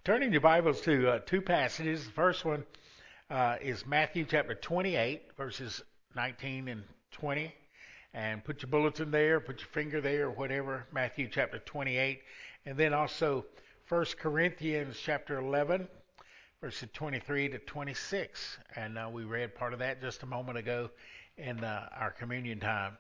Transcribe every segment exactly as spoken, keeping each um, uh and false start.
Turning your Bibles to uh, two passages. The first one uh, is Matthew chapter twenty-eight, verses nineteen and twenty. And put your bulletin there, put your finger there, or whatever. Matthew chapter twenty-eight. And then also First Corinthians chapter eleven, verses twenty-three to twenty-six. And uh, we read part of that just a moment ago in uh, our communion time.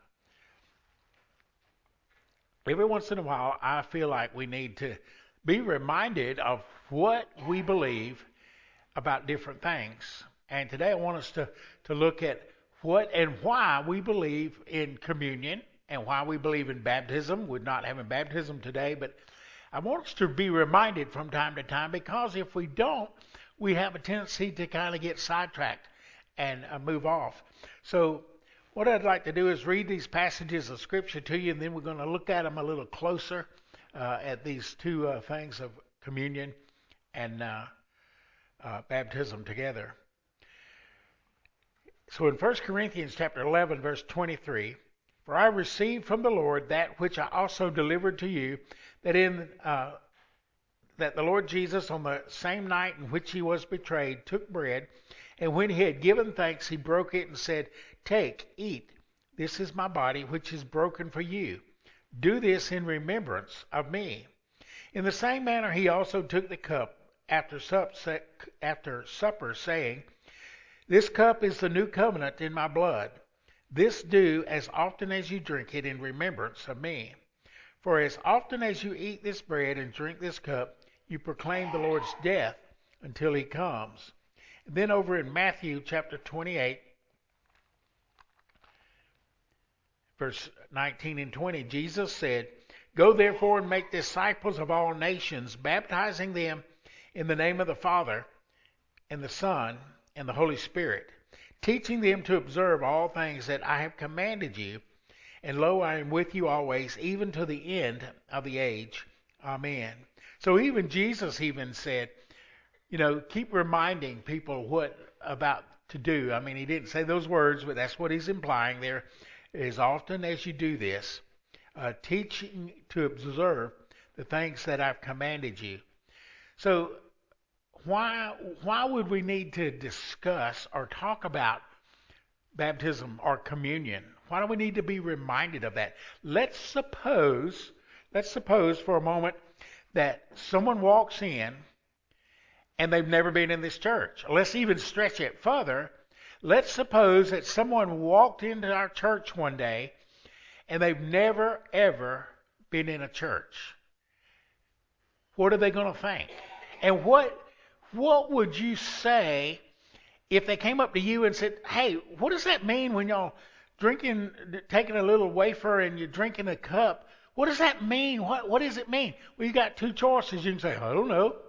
Every once in a while, I feel like we need to be reminded of what we believe about different things. And today I want us to, to look at what and why we believe in communion and why we believe in baptism. We're not having baptism today, but I want us to be reminded from time to time, because if we don't, we have a tendency to kind of get sidetracked and uh, move off. So what I'd like to do is read these passages of Scripture to you, and then we're going to look at them a little closer uh, at these two uh, things of communion and uh, uh, baptism together. So in First Corinthians chapter eleven, verse twenty-three, "For I received from the Lord that which I also delivered to you, that in uh, that the Lord Jesus, on the same night in which he was betrayed, took bread, and when he had given thanks, he broke it and said, 'Take, eat. This is my body, which is broken for you. Do this in remembrance of me.' In the same manner he also took the cup after, sup, after supper, saying, 'This cup is the new covenant in my blood. This do as often as you drink it in remembrance of me. For as often as you eat this bread and drink this cup, you proclaim the Lord's death until he comes.'" And then over in Matthew chapter twenty-eight, verse nineteen and twenty, Jesus said, "Go therefore and make disciples of all nations, baptizing them in the name of the Father and the Son and the Holy Spirit, teaching them to observe all things that I have commanded you. And lo, I am with you always, even to the end of the age. Amen." So even Jesus even said, you know, keep reminding people what about to do. I mean, he didn't say those words, but that's what he's implying there. As often as you do this, uh, teaching to observe the things that I've commanded you. So why why would we need to discuss or talk about baptism or communion? Why do we need to be reminded of that? Let's suppose, let's suppose for a moment that someone walks in and they've never been in this church. Let's even stretch it further. Let's suppose that someone walked into our church one day and they've never, ever been in a church. What are they going to think? And what what would you say if they came up to you and said, "Hey, what does that mean when y'all drinking, taking a little wafer and you're drinking a cup? What does that mean? What what does it mean?" Well, you got two choices. You can say, "I don't know."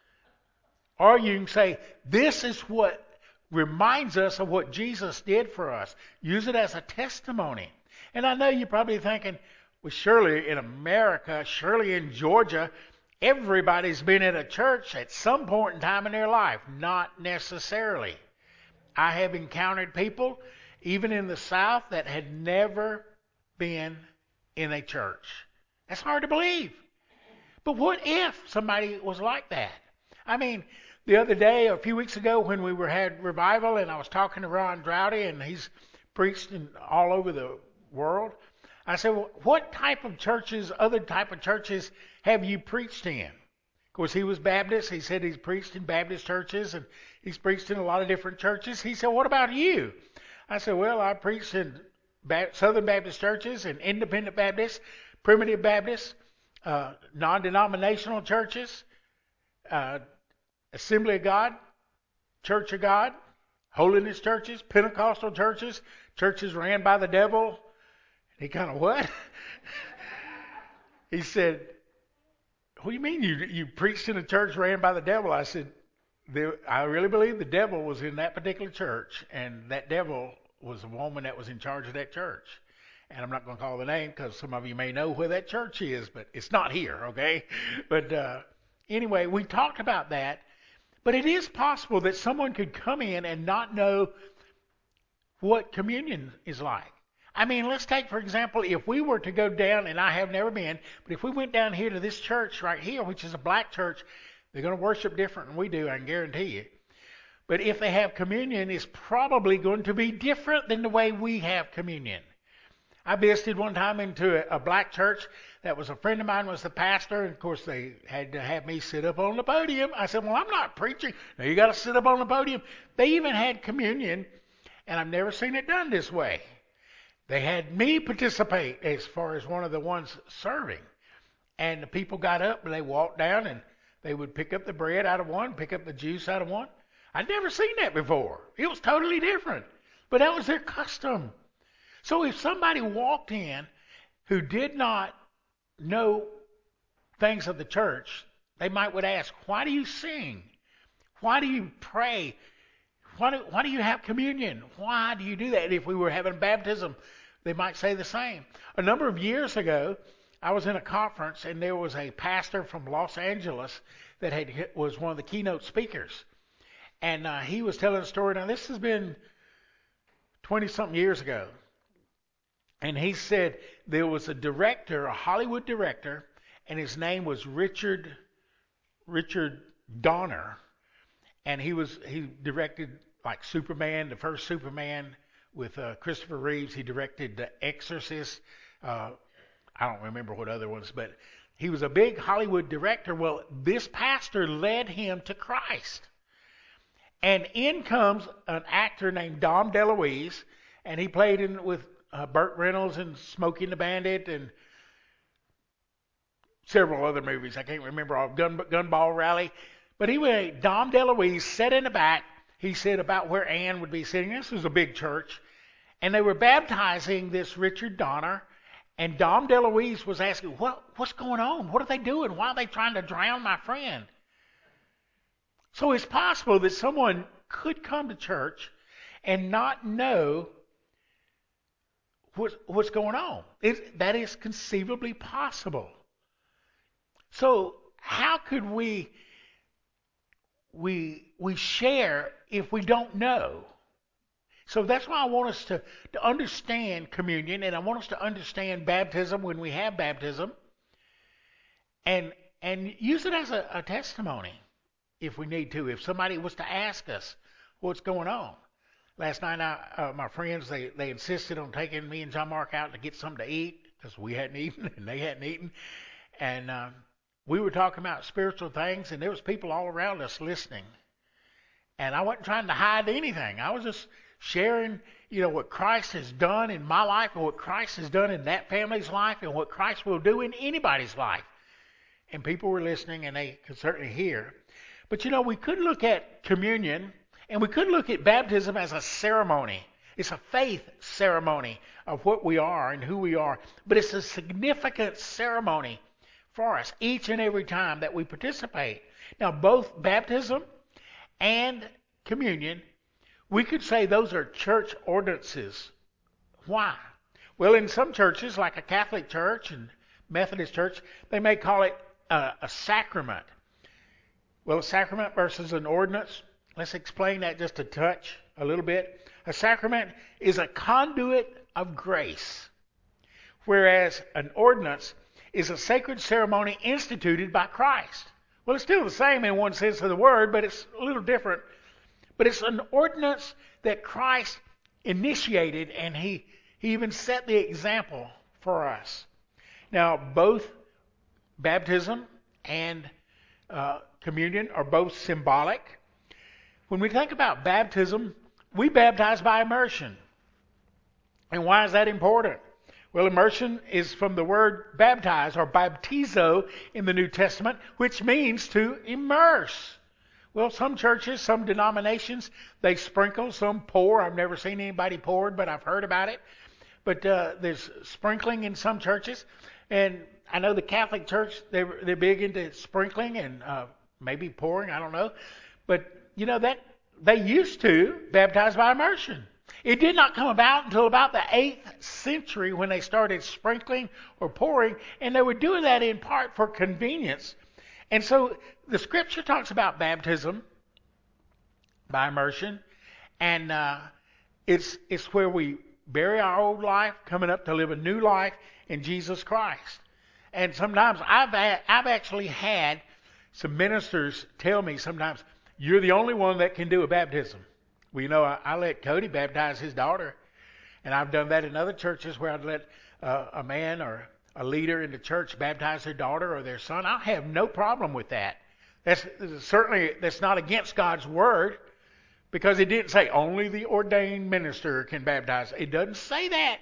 Or you can say, "This is what reminds us of what Jesus did for us." Use it as a testimony. And I know you're probably thinking, well, surely in America, surely in Georgia, everybody's been at a church at some point in time in their life. Not necessarily. I have encountered people, even in the South, that had never been in a church. That's hard to believe. But what if somebody was like that? I mean, the other day, a few weeks ago, when we were had revival, and I was talking to Ron Droughty, and he's preached in all over the world, I said, well, what type of churches, other type of churches, have you preached in? Of course, he was Baptist. He said he's preached in Baptist churches, and he's preached in a lot of different churches. He said, what about you? I said, well, I preached in Southern Baptist churches and Independent Baptists, Primitive Baptists, uh, non-denominational churches, uh, Assembly of God, Church of God, Holiness churches, Pentecostal churches, churches ran by the devil. He kind of, what? He said, what do you mean you you preached in a church ran by the devil? I said, I really believe the devil was in that particular church, and that devil was a woman that was in charge of that church. And I'm not going to call the name because some of you may know where that church is, but it's not here, okay? But uh, anyway, we talked about that. But it is possible that someone could come in and not know what communion is like. I mean, let's take, for example, if we were to go down, and I have never been, but if we went down here to this church right here, which is a black church, They're going to worship different than we do, I can guarantee you. But if they have communion, it's probably going to be different than the way we have communion. I visited one time into a, a black church that was a friend of mine was the pastor, and of course they had to have me sit up on the podium. I said, well, I'm not preaching. No, you got to sit up on the podium. They even had communion, and I've never seen it done this way. They had me participate as far as one of the ones serving. And the people got up and they walked down and they would pick up the bread out of one, pick up the juice out of one. I'd never seen that before. It was totally different. But that was their custom. So if somebody walked in who did not know things of the church, they might would ask, why do you sing? Why do you pray? Why do, why do you have communion? Why do you do that? And if we were having baptism, they might say the same. A number of years ago, I was in a conference and there was a pastor from Los Angeles that had was one of the keynote speakers. And uh, he was telling a story. Now, this has been twenty-something years ago. And he said there was a director, a Hollywood director, and his name was Richard Richard Donner. And he was he directed like Superman, the first Superman with uh, Christopher Reeves. He directed The Exorcist. Uh, I don't remember what other ones, but he was a big Hollywood director. Well, this pastor led him to Christ. And in comes an actor named Dom DeLuise, and he played in with uh, Burt Reynolds and Smokey and the Bandit and several other movies. I can't remember all. Gun, Gunball Rally. But anyway, Dom DeLuise sat in the back. He said about where Ann would be sitting. This was a big church. And they were baptizing this Richard Donner. And Dom DeLuise was asking, what, what's going on? What are they doing? Why are they trying to drown my friend? So it's possible that someone could come to church and not know what, what's going on. It, that is conceivably possible. So how could we we we share if we don't know? So that's why I want us to, to understand communion, and I want us to understand baptism when we have baptism, and and use it as a, a testimony if we need to. If somebody was to ask us what's going on. Last night, I, uh, my friends, they, they insisted on taking me and John Mark out to get something to eat because we hadn't eaten and they hadn't eaten. And uh, we were talking about spiritual things, and there was people all around us listening. And I wasn't trying to hide anything. I was just sharing, you know, what Christ has done in my life and what Christ has done in that family's life and what Christ will do in anybody's life. And people were listening, and they could certainly hear. But, you know, we could look at communion, and we could look at baptism as a ceremony. It's a faith ceremony of what we are and who we are. But it's a significant ceremony for us each and every time that we participate. Now, both baptism and communion, we could say those are church ordinances. Why? Well, in some churches, like a Catholic church and Methodist church, they may call it a, a sacrament. Well, a sacrament versus an ordinance, let's explain that just a touch, a little bit. A sacrament is a conduit of grace, whereas an ordinance is a sacred ceremony instituted by Christ. Well, it's still the same in one sense of the word, but it's a little different. But it's an ordinance that Christ initiated, and he, he even set the example for us. Now, both baptism and uh, communion are both symbolic. When we think about baptism, we baptize by immersion. And why is that important? Well, immersion is from the word baptize, or baptizo in the New Testament, which means to immerse. Well, some churches, some denominations, they sprinkle, some pour. I've never seen anybody poured, but I've heard about it. But uh, there's sprinkling in some churches. And I know the Catholic Church, they're, they're big into sprinkling and uh, maybe pouring, I don't know. But, you know, that they used to baptize by immersion. It did not come about until about the eighth century when they started sprinkling or pouring, and they were doing that in part for convenience. And so the Scripture talks about baptism by immersion, and uh, it's it's where we bury our old life, coming up to live a new life in Jesus Christ. And sometimes I've a, I've actually had some ministers tell me sometimes, you're the only one that can do a baptism. Well, you know, I, I let Cody baptize his daughter, and I've done that in other churches where I'd let uh, a man or a leader in the church baptize their daughter or their son. I have no problem with that. That's certainly that's not against God's word, because it didn't say only the ordained minister can baptize. It doesn't say that.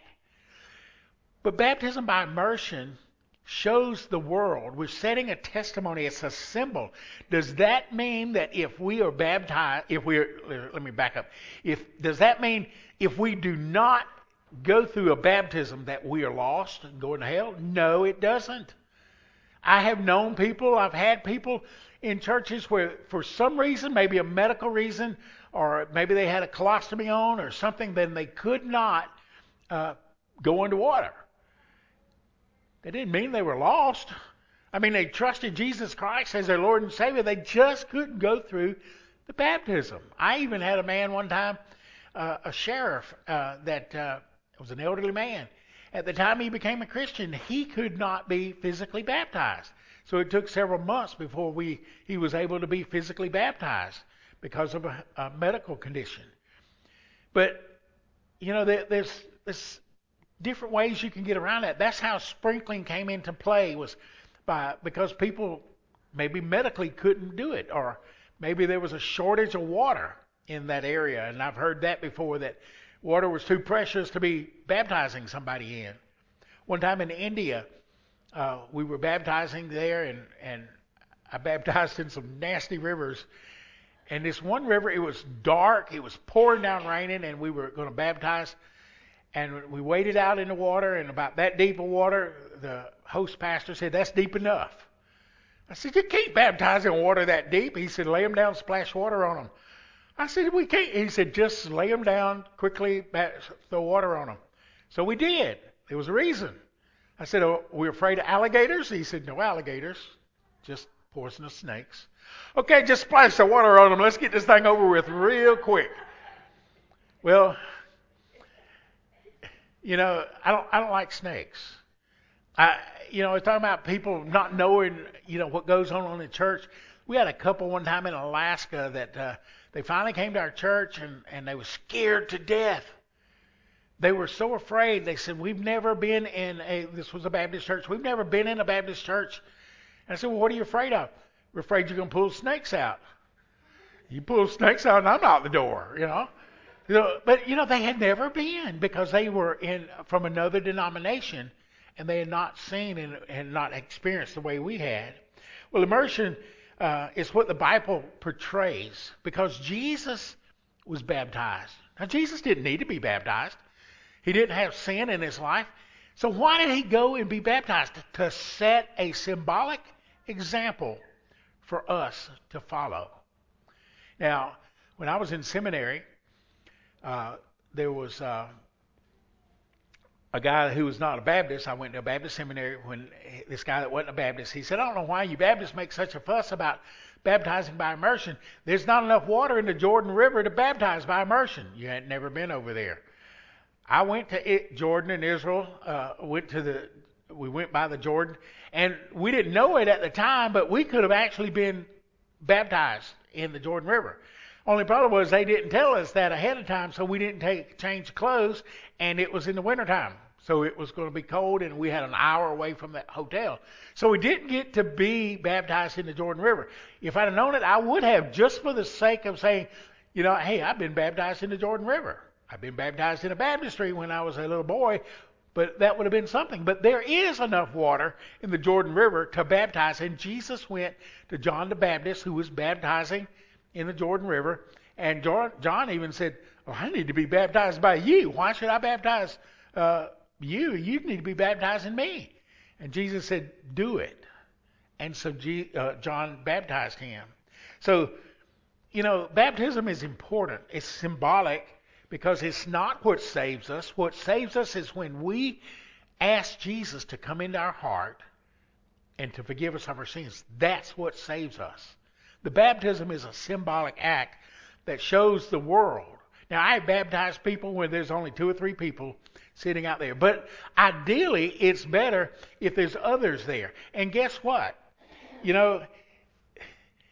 But baptism by immersion shows the world. We're setting a testimony. It's a symbol. Does that mean that if we are baptized, if we are, let me back up. If does that mean if we do not go through a baptism that we are lost and going to hell? No, it doesn't. I have known people, I've had people in churches where for some reason, maybe a medical reason, or maybe they had a colostomy on or something, then they could not uh, go underwater. That didn't mean they were lost. I mean, they trusted Jesus Christ as their Lord and Savior. They just couldn't go through the baptism. I even had a man one time, uh, a sheriff, uh, that uh, was an elderly man. At the time he became a Christian, he could not be physically baptized. So it took several months before we he was able to be physically baptized because of a, a medical condition. But, you know, there, there's, there's different ways you can get around that. That's how sprinkling came into play, was by because people maybe medically couldn't do it, or maybe there was a shortage of water in that area. And I've heard that before, that water was too precious to be baptizing somebody in. One time in India, uh, we were baptizing there, and, and I baptized in some nasty rivers. And this one river, it was dark, it was pouring down raining, and we were going to baptize. And we waded out in the water, and about that deep of water, the host pastor said, "That's deep enough." I said, "You can't baptize in water that deep." He said, "Lay them down, splash water on them." I said, "We can't." He said, "Just lay them down quickly, throw water on them." So we did. There was a reason. I said, "Oh, we're afraid of alligators?" He said, "No alligators, just poisonous snakes." "Okay, just splash the water on them. Let's get this thing over with real quick." Well, you know, I don't, I don't like snakes. I, you know, we're talking about people not knowing, you know, what goes on in the church. We had a couple one time in Alaska that uh, they finally came to our church, and, and they were scared to death. They were so afraid. They said, "We've never been in a," this was a Baptist church, "we've never been in a Baptist church." And I said, "Well, what are you afraid of?" "We're afraid you're going to pull snakes out." "You pull snakes out and I'm out the door," you know. You know, but, you know, they had never been, because they were in from another denomination, and they had not seen and, and not experienced the way we had. Well, immersion uh, is what the Bible portrays, because Jesus was baptized. Now, Jesus didn't need to be baptized. He didn't have sin in his life. So why did he go and be baptized? To set a symbolic example for us to follow. Now, when I was in seminary, Uh, there was uh, a guy who was not a Baptist. I went to a Baptist seminary. When this guy that wasn't a Baptist, he said, "I don't know why you Baptists make such a fuss about baptizing by immersion. There's not enough water in the Jordan River to baptize by immersion." You had never been over there. I went to it, Jordan and Israel. Uh, went to the, we went by the Jordan, and we didn't know it at the time, but we could have actually been baptized in the Jordan River. Only problem was they didn't tell us that ahead of time, so we didn't take change clothes, and it was in the wintertime. So it was going to be cold, and we had an hour away from that hotel. So we didn't get to be baptized in the Jordan River. If I'd have known it, I would have, just for the sake of saying, you know, "Hey, I've been baptized in the Jordan River. I've been baptized in a baptistry when I was a little boy," but that would have been something. But there is enough water in the Jordan River to baptize, and Jesus went to John the Baptist, who was baptizing in the Jordan River, and John even said, "Well, I need to be baptized by you. Why should I baptize uh, you? You need to be baptizing me." And Jesus said, "Do it." And so G, uh, John baptized him. So, you know, baptism is important. It's symbolic, because it's not what saves us. What saves us is when we ask Jesus to come into our heart and to forgive us of our sins. That's what saves us. The baptism is a symbolic act that shows the world. Now, I baptize people when there's only two or three people sitting out there. But ideally, it's better if there's others there. And guess what? You know,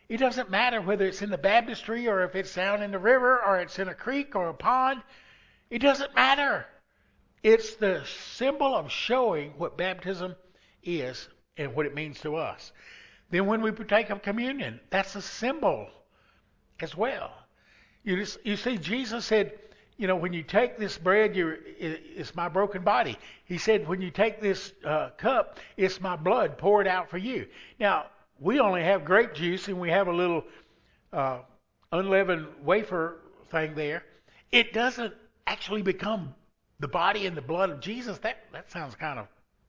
It doesn't matter whether it's in the baptistry or if it's down in the river or it's in a creek or a pond. It doesn't matter. It's the symbol of showing what baptism is and what it means to us. Then when we partake of communion, that's a symbol as well. You, just, you see, Jesus said, you know, when you take this bread, you're, it, it's my broken body. He said, when you take this uh, cup, it's my blood poured out for you. Now, we only have grape juice and we have a little uh, unleavened wafer thing there. It doesn't actually become the body and the blood of Jesus. That that sounds kind of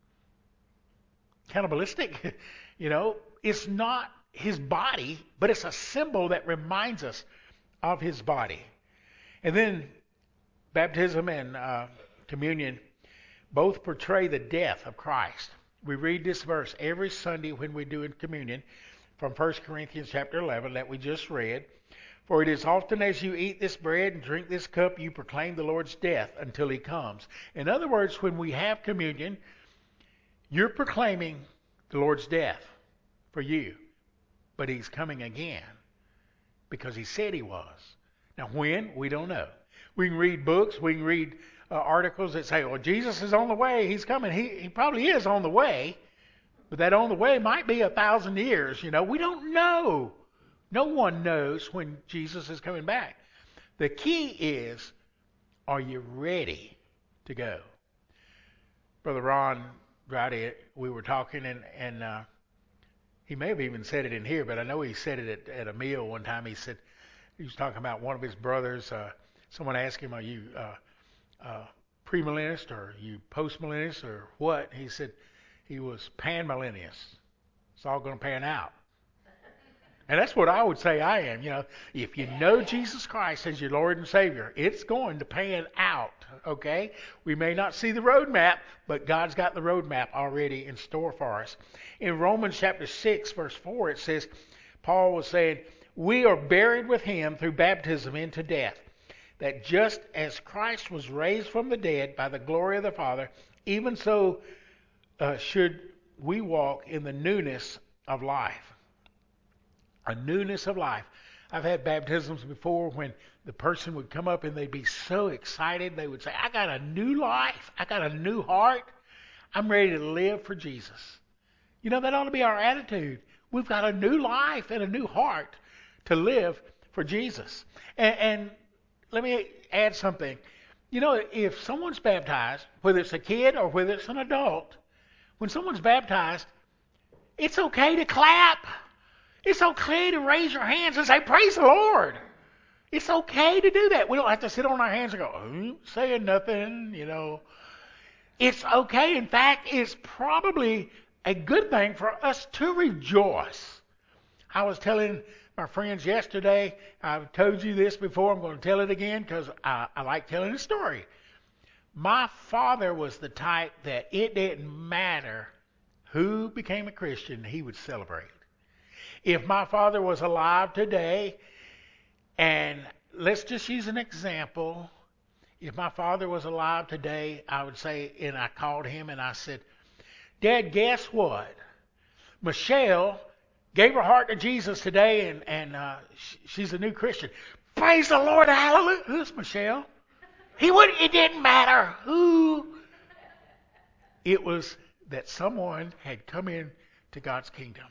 cannibalistic. You know, it's not his body, but it's a symbol that reminds us of his body. And then baptism and uh, communion both portray the death of Christ. We read this verse every Sunday when we do communion from First Corinthians chapter eleven that we just read. For it is often as you eat this bread and drink this cup, you proclaim the Lord's death until he comes. In other words, when we have communion, you're proclaiming the Lord's death for you. But he's coming again because he said he was. Now when? We don't know. We can read books, we can read uh, articles that say, well, Jesus is on the way, he's coming. He, he probably is on the way, but that on the way might be a thousand years. You know, we don't know. No one knows when Jesus is coming back. The key is, are you ready to go? Brother Ron Rowdy, we were talking, and, and uh, he may have even said it in here, but I know he said it at, at a meal one time. He said, he was talking about one of his brothers. Uh, someone asked him, are you uh, uh, premillennialist or are you postmillennialist or what? He said he was panmillennialist. It's all going to pan out. And that's what I would say I am. You know, if you know Jesus Christ as your Lord and Savior, it's going to pan out, okay? We may not see the roadmap, but God's got the roadmap already in store for us. In Romans chapter six, verse four, it says, Paul was saying, we are buried with him through baptism into death, that just as Christ was raised from the dead by the glory of the Father, even so uh, should we walk in the newness of life. A newness of life. I've had baptisms before when the person would come up and they'd be so excited. They would say, I got a new life. I got a new heart. I'm ready to live for Jesus. You know, that ought to be our attitude. We've got a new life and a new heart to live for Jesus. And, and let me add something. You know, if someone's baptized, whether it's a kid or whether it's an adult, when someone's baptized, it's okay to clap. It's okay to raise your hands and say, praise the Lord. It's okay to do that. We don't have to sit on our hands and go, oh, saying nothing, you know. It's okay. In fact, it's probably a good thing for us to rejoice. I was telling my friends yesterday, I've told you this before, I'm going to tell it again because I, I like telling the story. My father was the type that it didn't matter who became a Christian, he would celebrate. If my father was alive today, and let's just use an example. If my father was alive today, I would say, and I called him and I said, Dad, guess what? Michelle gave her heart to Jesus today, and, and uh, sh- she's a new Christian. Praise the Lord, hallelujah. Who's Michelle? He would. It didn't matter who. It was that someone had come in to God's kingdom.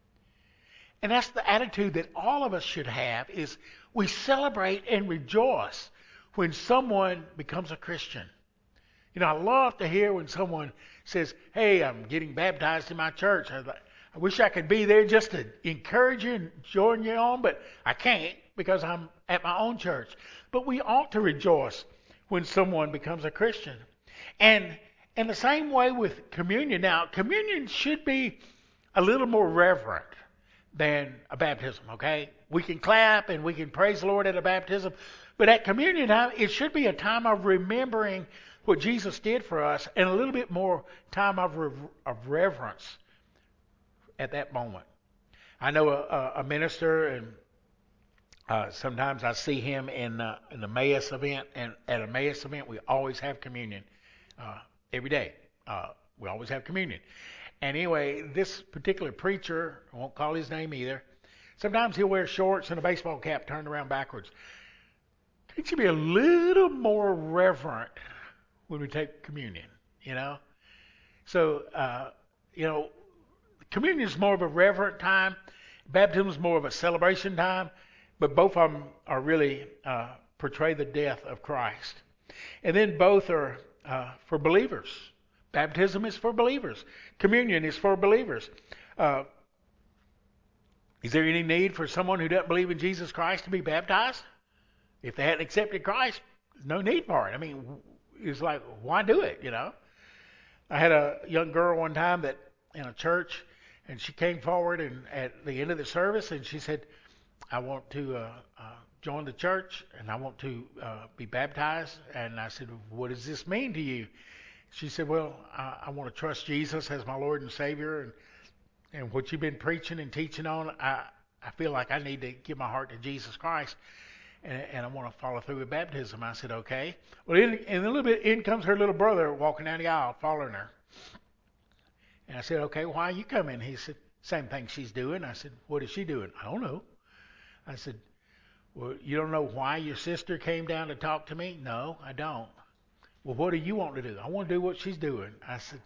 And that's the attitude that all of us should have, is we celebrate and rejoice when someone becomes a Christian. You know, I love to hear when someone says, hey, I'm getting baptized in my church. I, I wish I could be there just to encourage you and join you on, but I can't because I'm at my own church. But we ought to rejoice when someone becomes a Christian. And in the same way with communion. Now, communion should be a little more reverent than a baptism, okay? We can clap and we can praise the Lord at a baptism, but at communion time, it should be a time of remembering what Jesus did for us and a little bit more time of, re- of reverence at that moment. I know a, a minister, and uh, sometimes I see him in, uh, in the Emmaus event, and at a Emmaus event, we always have communion uh, every day. Uh, we always have communion. And anyway, this particular preacher, I won't call his name either, Sometimes he'll wear shorts and a baseball cap turned around backwards. Can't you be a little more reverent when we take communion, you know? So, uh, you know, communion is more of a reverent time. Baptism is more of a celebration time. But both of them are really uh, portray the death of Christ. And then both are uh, for believers. Baptism is for believers. Communion is for believers. Uh, is there any need for someone who doesn't believe in Jesus Christ to be baptized? If they hadn't accepted Christ, there's no need for it. I mean, it's like, why do it, you know? I had a young girl one time that in a church, and she came forward and at the end of the service, and she said, I want to uh, uh, join the church, and I want to uh, be baptized. And I said, what does this mean to you? She said, well, I, I want to trust Jesus as my Lord and Savior, and and what you've been preaching and teaching on, I, I feel like I need to give my heart to Jesus Christ, and, and I want to follow through with baptism. I said, okay. Well, in, in a little bit, in comes her little brother walking down the aisle, following her. And I said, okay, why are you coming? He said, same thing she's doing. I said, what is she doing? I don't know. I said, well, you don't know why your sister came down to talk to me? No, I don't. Well, what do you want to do? I want to do what she's doing. I said,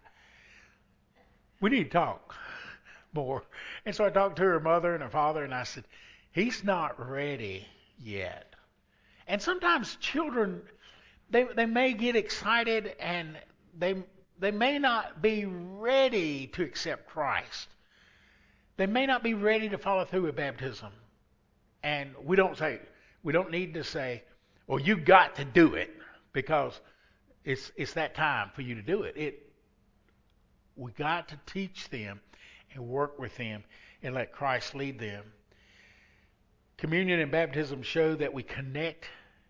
we need to talk more. And so I talked to her mother and her father, and I said, he's not ready yet. And sometimes children, they they may get excited, and they they may not be ready to accept Christ. They may not be ready to follow through with baptism. And we don't say, we don't need to say, well, you got to do it because it's it's that time for you to do it. It we got to teach them and work with them and let Christ lead them. Communion and baptism show that we connect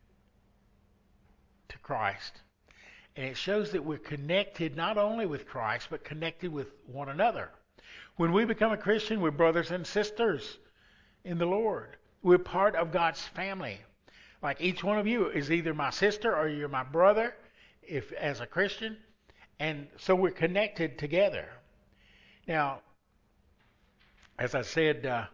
to Christ. And it shows that we're connected not only with Christ, but connected with one another. When we become a Christian, we're brothers and sisters in the Lord. We're part of God's family. Like each one of you is either my sister or you're my brother if as a Christian. And so we're connected together. Now, as I said, uh,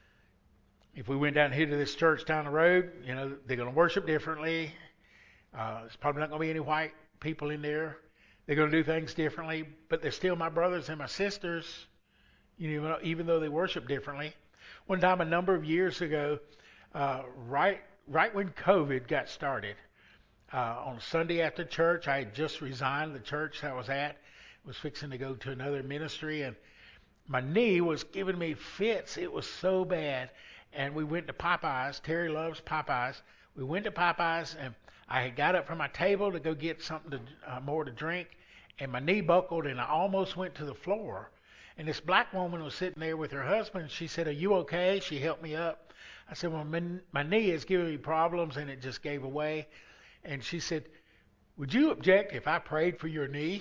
if we went down here to this church down the road, you know, they're going to worship differently. Uh, there's probably not going to be any white people in there. They're going to do things differently, but they're still my brothers and my sisters, you know, even though they worship differently. One time, a number of years ago, uh, right right when COVID got started, uh, on Sunday after church, I had just resigned the church I was at, was fixing to go to another ministry, and my knee was giving me fits. It was so bad. And we went to Popeyes. Terry loves Popeyes. We went to Popeyes, and I had got up from my table to go get something to, uh, more to drink, and my knee buckled, and I almost went to the floor. And this black woman was sitting there with her husband. She said, are you okay? She helped me up. I said, well, my, my knee is giving me problems, and it just gave away. And she said, would you object if I prayed for your knee?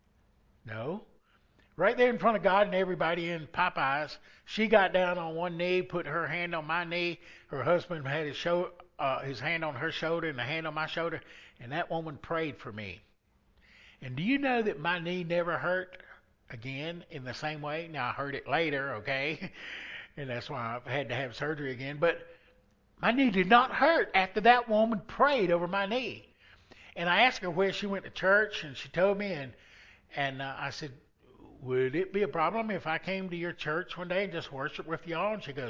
No. Right there in front of God and everybody in Popeyes, she got down on one knee, put her hand on my knee. Her husband had his, show, uh, his hand on her shoulder and a hand on my shoulder, and that woman prayed for me. And do you know that my knee never hurt again in the same way? Now, I heard it later, okay, and that's why I've had to have surgery again. But my knee did not hurt after that woman prayed over my knee. And I asked her where she went to church, and she told me, and, and uh, I said, would it be a problem if I came to your church one day and just worship with y'all? And she goes,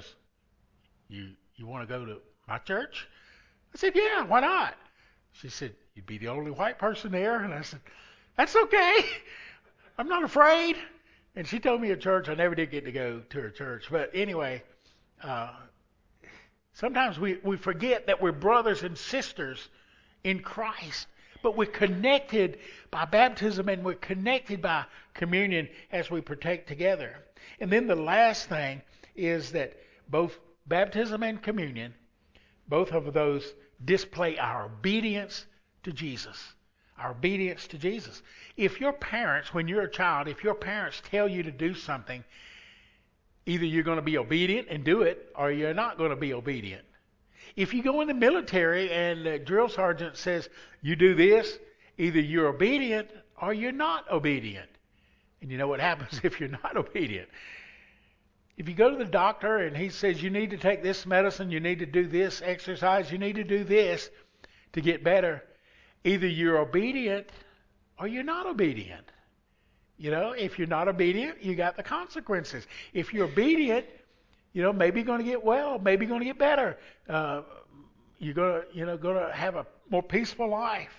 you you want to go to my church? I said, yeah, why not? She said, you'd be the only white person there. And I said, that's okay. I'm not afraid. And she told me at church, I never did get to go to her church. But anyway, uh, sometimes we, we forget that we're brothers and sisters in Christ. But we're connected by baptism, and we're connected by communion as we partake together. And then the last thing is that both baptism and communion, both of those display our obedience to Jesus. Our obedience to Jesus. If your parents, when you're a child, if your parents tell you to do something, either you're going to be obedient and do it, or you're not going to be obedient. If you go in the military and the drill sergeant says, you do this, either you're obedient or you're not obedient. And you know what happens if you're not obedient. If you go to the doctor and he says you need to take this medicine, you need to do this exercise, you need to do this to get better, either you're obedient or you're not obedient. You know, if you're not obedient, you got the consequences. If you're obedient, you know, maybe you're going to get well, maybe you're going to get better. Uh, you're going to, you know, going to have a more peaceful life.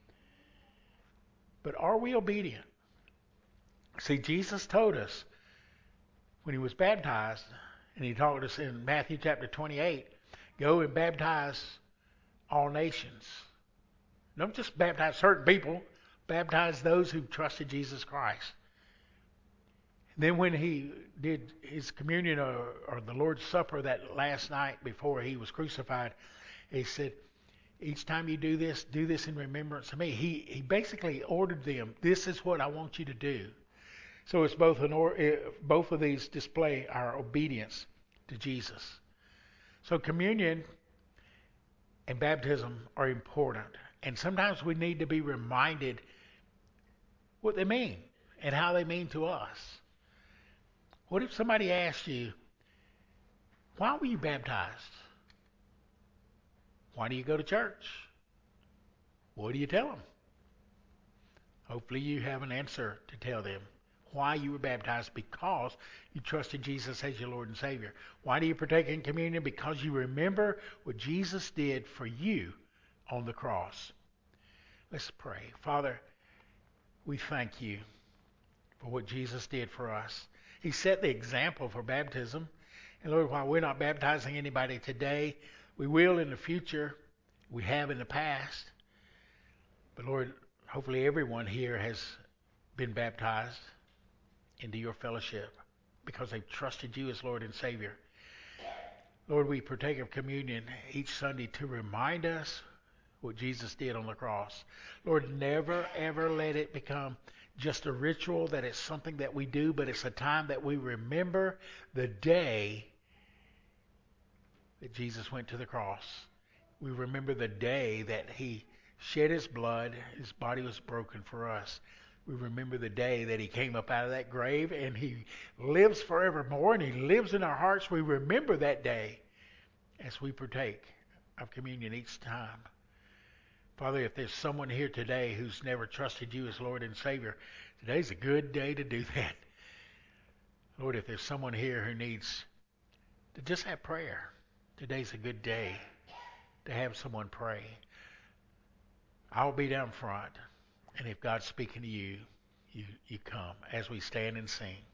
But are we obedient? See, Jesus told us when he was baptized, and he taught us in Matthew chapter twenty-eight, go and baptize all nations. Don't just baptize certain people, baptize those who trusted Jesus Christ. And then when he did his communion or, or the Lord's Supper that last night before he was crucified, he said, each time you do this, do this in remembrance of me. He, he basically ordered them, this is what I want you to do. So it's both an or, both of these display our obedience to Jesus. So communion and baptism are important. And sometimes we need to be reminded what they mean and how they mean to us. What if somebody asked you, why were you baptized? Why do you go to church? What do you tell them? Hopefully you have an answer to tell them why you were baptized, because you trusted Jesus as your Lord and Savior. Why do you partake in communion? Because you remember what Jesus did for you on the cross. Let's pray. Father, we thank you for what Jesus did for us. He set the example for baptism. And Lord, while we're not baptizing anybody today, we will in the future. We have in the past. But Lord, hopefully everyone here has been baptized into your fellowship because they've trusted you as Lord and Savior. Lord, we partake of communion each Sunday to remind us what Jesus did on the cross. Lord, never ever let it become just a ritual, that it's something that we do, but it's a time that we remember the day that Jesus went to the cross. We remember the day that he shed his blood, his body was broken for us. We remember the day that he came up out of that grave, and he lives forevermore, and he lives in our hearts. We remember that day as we partake of communion each time. Father, if there's someone here today who's never trusted you as Lord and Savior, today's a good day to do that. Lord, if there's someone here who needs to just have prayer, today's a good day to have someone pray. I'll be down front, and if God's speaking to you, you, you come as we stand and sing.